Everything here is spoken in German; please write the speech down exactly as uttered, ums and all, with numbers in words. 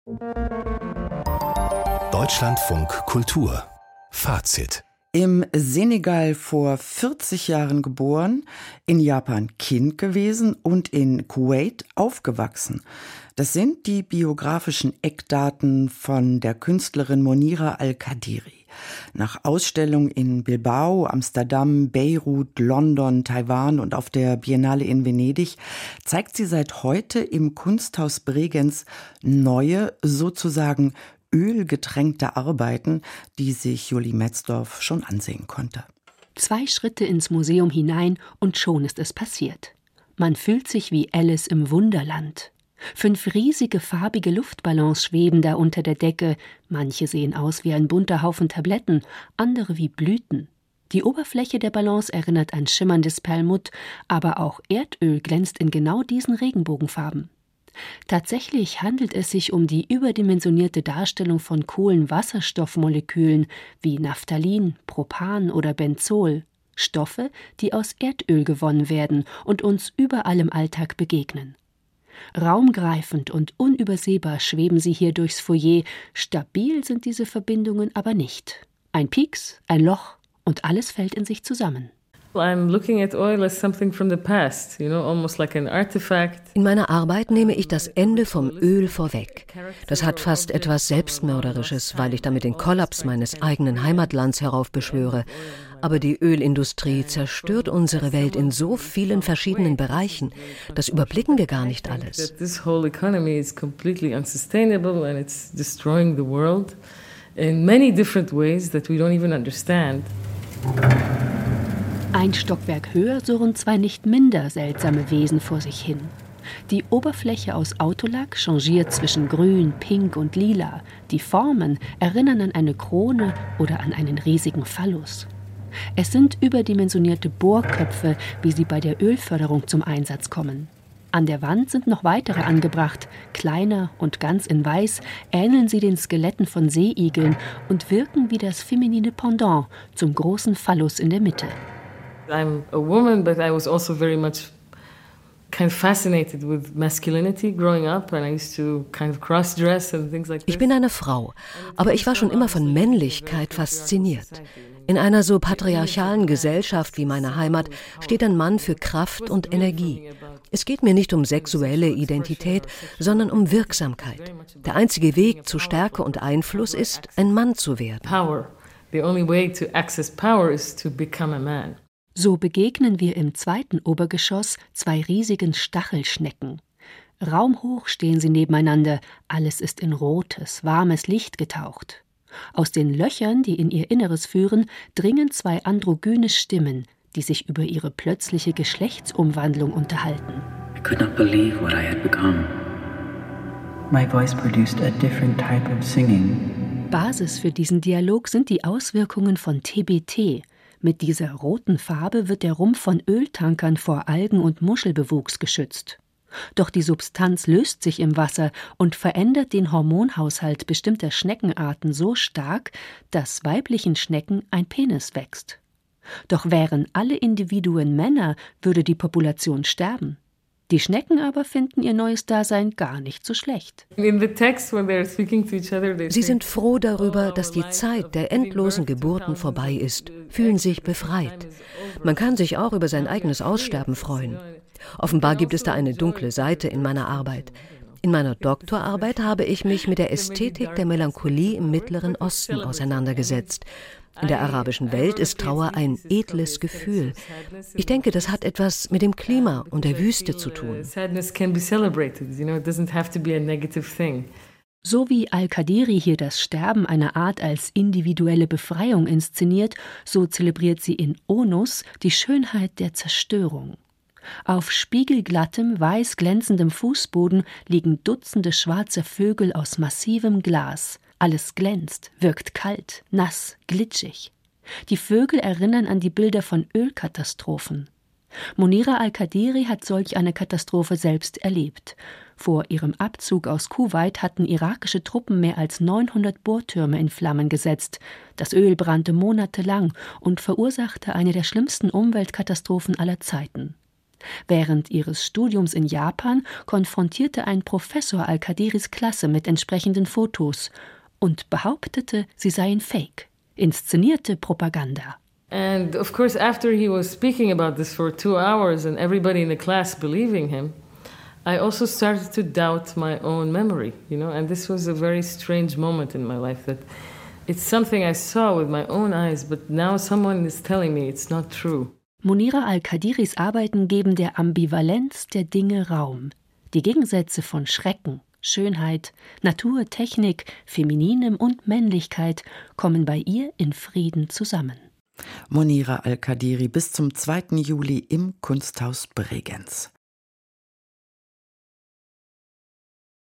Deutschlandfunk Kultur Fazit. Im Senegal vor vierzig Jahren geboren, in Japan Kind gewesen und in Kuwait aufgewachsen. Das sind die biografischen Eckdaten von der Künstlerin Monira Al-Qadiri. Nach Ausstellungen in Bilbao, Amsterdam, Beirut, London, Taiwan und auf der Biennale in Venedig zeigt sie seit heute im Kunsthaus Bregenz neue, sozusagen ölgetränkte Arbeiten, die sich Julie Metzdorf schon ansehen konnte. Zwei Schritte ins Museum hinein und schon ist es passiert. Man fühlt sich wie Alice im Wunderland. Fünf riesige farbige Luftballons schweben da unter der Decke. Manche sehen aus wie ein bunter Haufen Tabletten, andere wie Blüten. Die Oberfläche der Ballons erinnert an schimmerndes Perlmutt, aber auch Erdöl glänzt in genau diesen Regenbogenfarben. Tatsächlich handelt es sich um die überdimensionierte Darstellung von Kohlenwasserstoffmolekülen wie Naphthalin, Propan oder Benzol, Stoffe, die aus Erdöl gewonnen werden und uns überall im Alltag begegnen. Raumgreifend und unübersehbar schweben sie hier durchs Foyer, stabil sind diese Verbindungen aber nicht. Ein Pieks, ein Loch und alles fällt in sich zusammen. I'm looking at oil as something from the past, you know, almost like an artifact. In meiner Arbeit nehme ich das Ende vom Öl vorweg. Das hat fast etwas Selbstmörderisches, weil ich damit den Kollaps meines eigenen Heimatlands heraufbeschwöre. Aber die Ölindustrie zerstört unsere Welt in so vielen verschiedenen Bereichen. Das überblicken wir gar nicht alles. This whole economy is completely unsustainable and it's destroying the world in many different ways that we don't even understand. Ein Stockwerk höher surren zwei nicht minder seltsame Wesen vor sich hin. Die Oberfläche aus Autolack changiert zwischen grün, pink und lila. Die Formen erinnern an eine Krone oder an einen riesigen Phallus. Es sind überdimensionierte Bohrköpfe, wie sie bei der Ölförderung zum Einsatz kommen. An der Wand sind noch weitere angebracht. Kleiner und ganz in weiß ähneln sie den Skeletten von Seeigeln und wirken wie das feminine Pendant zum großen Phallus in der Mitte. I'm a woman, but I was also very much kind of fascinated with masculinity growing up, and I used to kind of cross-dress and things like this. Ich bin eine Frau, aber ich war schon immer von Männlichkeit fasziniert. In einer so patriarchalen Gesellschaft wie meiner Heimat steht ein Mann für Kraft und Energie. Es geht mir nicht um sexuelle Identität, sondern um Wirksamkeit. Der einzige Weg zu Stärke und Einfluss ist, ein Mann zu werden. Power. The only way to access power is to become a man. So begegnen wir im zweiten Obergeschoss zwei riesigen Stachelschnecken. Raumhoch stehen sie nebeneinander, alles ist in rotes, warmes Licht getaucht. Aus den Löchern, die in ihr Inneres führen, dringen zwei androgyne Stimmen, die sich über ihre plötzliche Geschlechtsumwandlung unterhalten. I could not believe what I had become. My voice produced a different type of singing. Basis für diesen Dialog sind die Auswirkungen von T B T. Mit dieser roten Farbe wird der Rumpf von Öltankern vor Algen- und Muschelbewuchs geschützt. Doch die Substanz löst sich im Wasser und verändert den Hormonhaushalt bestimmter Schneckenarten so stark, dass weiblichen Schnecken ein Penis wächst. Doch wären alle Individuen Männer, würde die Population sterben. Die Schnecken aber finden ihr neues Dasein gar nicht so schlecht. Sie sind froh darüber, dass die Zeit der endlosen Geburten vorbei ist, fühlen sich befreit. Man kann sich auch über sein eigenes Aussterben freuen. Offenbar gibt es da eine dunkle Seite in meiner Arbeit. In meiner Doktorarbeit habe ich mich mit der Ästhetik der Melancholie im Mittleren Osten auseinandergesetzt. In der arabischen Welt ist Trauer ein edles Gefühl. Ich denke, das hat etwas mit dem Klima und der Wüste zu tun. So wie Al-Qadiri hier das Sterben einer Art als individuelle Befreiung inszeniert, so zelebriert sie in Onus die Schönheit der Zerstörung. Auf spiegelglattem, weiß glänzendem Fußboden liegen Dutzende schwarzer Vögel aus massivem Glas. Alles glänzt, wirkt kalt, nass, glitschig. Die Vögel erinnern an die Bilder von Ölkatastrophen. Monira Al-Qadiri hat solch eine Katastrophe selbst erlebt. Vor ihrem Abzug aus Kuwait hatten irakische Truppen mehr als neunhundert Bohrtürme in Flammen gesetzt. Das Öl brannte monatelang und verursachte eine der schlimmsten Umweltkatastrophen aller Zeiten. Während ihres Studiums in Japan konfrontierte ein Professor Al-Qadiris Klasse mit entsprechenden Fotos und behauptete, sie seien fake, inszenierte Propaganda. And of course, after he was speaking about this for two hours and everybody in the class believing him, I also started to doubt my own memory, you know, and this was a very strange moment in my life, that it's something I saw with my own eyes, but now someone is telling me it's not true. Munira Al-Qadiris Arbeiten geben der Ambivalenz der Dinge Raum. Die Gegensätze von Schrecken, Schönheit, Natur, Technik, Femininem und Männlichkeit kommen bei ihr in Frieden zusammen. Munira Al-Qadiri bis zum zweiten Juli im Kunsthaus Bregenz.